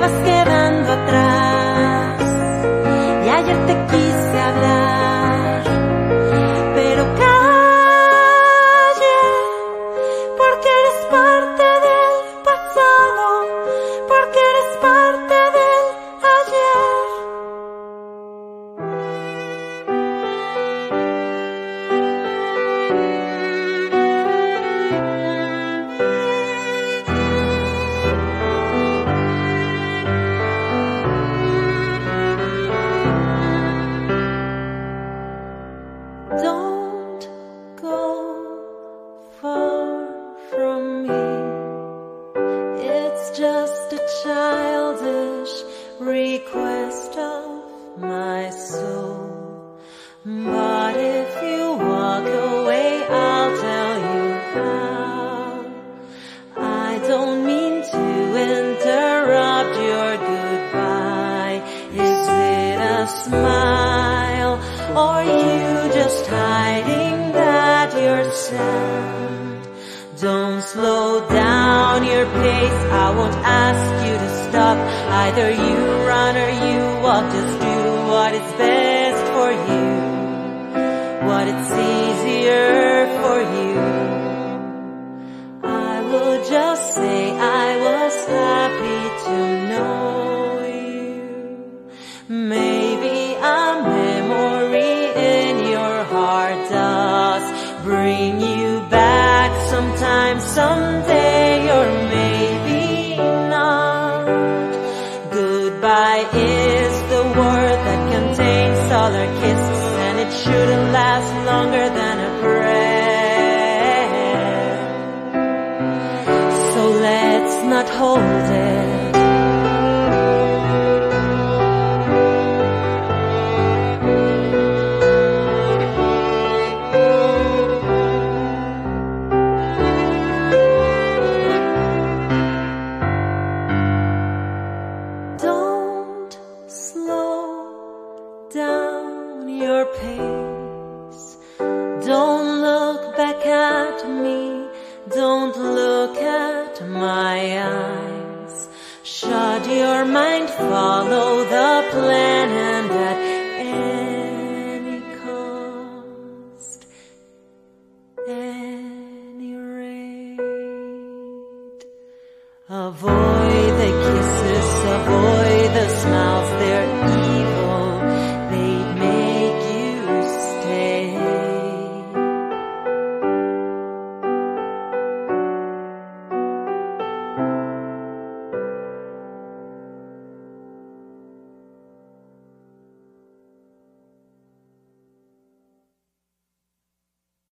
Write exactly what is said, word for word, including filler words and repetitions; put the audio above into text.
vas quedando atrás. Y ayer te quise hablar, pero callé, porque eres parte del pasado, porque eres parte del ayer. Don't go far from me. It's just a childish request of my soul. But if you walk away, I'll tell you how. I don't mean to interrupt your goodbye. Is it a smile, or you just hiding that you're sad? Don't slow down your pace, I won't ask you to stop. Either you run or you walk, just do what is best for you, what it's easier for you. I will just say I was happy to know you. Maybe a memory in your heart does bring you back sometime, someday, or maybe not. Goodbye is the word that contains all our kisses, and it shouldn't last longer than a prayer. So let's not hold it. Don't slow down your pace. Don't look back at me. Don't look at my eyes. Shut your mind, follow the plan, and at any cost, any rate, avoid the kisses, avoid the smiles.